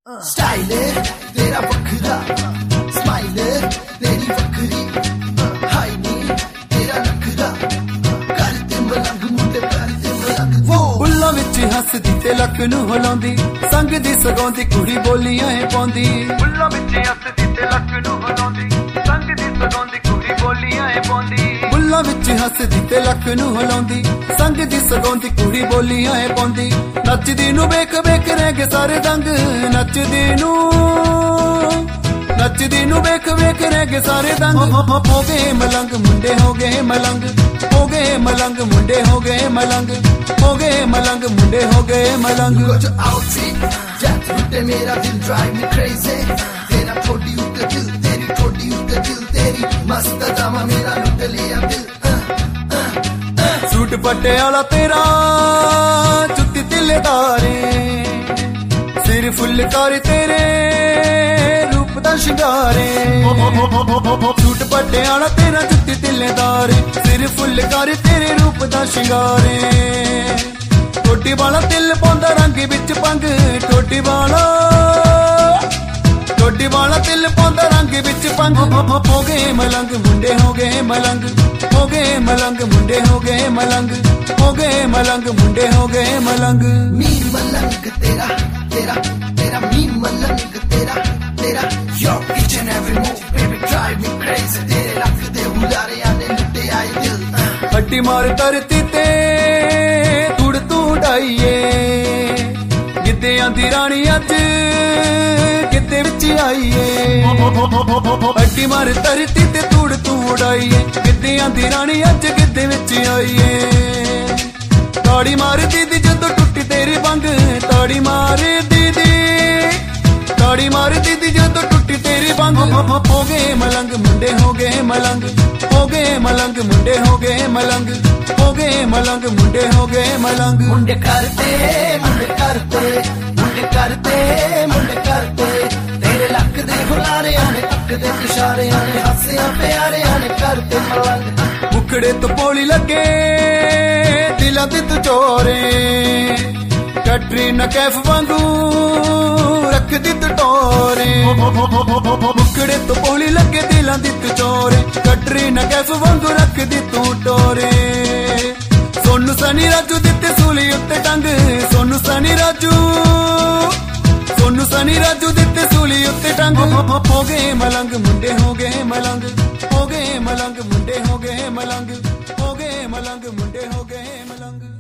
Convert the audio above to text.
Style तेरा वखरा, smile तेरी वखरी, हाय नी तेरा नखरा, करते मलंग मुंडे करते मलंग। वो बुल्लां विच हसदी ते लक नूं हिलाउंदी, संग दी सगाउंदी कुड़ी बोलियां है पाउंदी। बुल्लां विच हसदी ते लक नूं हिलाउंदी, संग दी सगाउंदी कुड़ी बोलियां है पाउंदी। बुल्लां विच हसदी ते लक नूं हिलाउंदी, संग दी सगाउंदी कुड़ी बोलियां है पाउंदी। नचदी नूं वेख वेख रह गए सारे दंग, नचदी नूं वेख वेख रह गए सारे दंग। हो गए मलंग मुंडे हो गए मलंग, हो गए मलंग मुंडे हो गए मलंग, हो गए मलंग मुंडे हो गए मलंग। कुछ आउटफिट जैट लुटे मेरा दिल ड्राइव मी क्रेजी, तेरा ठोडी उते दिल, तेरी ठोडी उते दिल, तेरी मस्त जामा मेरा लुट लिया दिल। सूट पटियाला तेरा जुत्ती तिलेदारे, सिर फुलकारी तेरे रूप दा शिंगारे। सूट पटियाला तेरा जुत्ती तिलेदारे, सिर फुलकारी तेरे रूप दा शिंगारे। टोटी वाला तिल पाउंदा रंग विच पंग, टोटी वाला तिल पाउंदा रंग विच पंग। हो गए मलंग मुंडे हो गए मलंग, हो गए मलंग मुंडे हो गए मलंग, हो गए मलंग मुंडे हो गए मलंग। मीन मलंग तेरा तेरा तेरा, मीन मलंग तेरा तेरा, your each and every move baby drive me crazy, तेरे रख दे हुलारे आने लुटे आए दिल। हड्डी मार धरती ते तुड़ तू उड़ाइए, गिद्धियां दी रानी अज गिद्धे विच आईए। हड्डी मार धरती ते तुड़ तू उड़ाइए, गिद्धियां दी रानी अज गिद्धे विच आईए। ताड़ी मार दीदी जदों टुट्टी तेरी बंग, ताड़ी मार दीदी, ताड़ी मार दीदी जदों टुट्टी तेरी बंग। हो गए मलंग मुंडे हो गए मलंग, हो गए मलंग मुंडे हो गए मलंग, हो गए मलंग मुंडे हो गए मलंग। मुंडे करते मुंडे करते मुंडे करते मुंडे करते, तेरे लक दे हुलारे आने तक दे इशारे आने, हंसियां प्यारे आने करते मलंग। मुखड़े तो पोली लगे दिलां दे चोरे, कैटरीना कैफ वांगू रख दी टोरे। मुखड़े तो पोली लगे दिलां दी चोरे, कैटरीना कैफ वांगू रख दी तू टोरे। सोनू सनी राजू दिते सूली उत्ते टंग, सोनू सनी राजू, सोनू सनी राजू दिते सूली उत्ते टंग। हो गए मलंग मुंडे हो गए मलंग, हो गए मलंग मुंडे हो गए मलंग, हो गए मलंग मुंडे हो गए मलंग।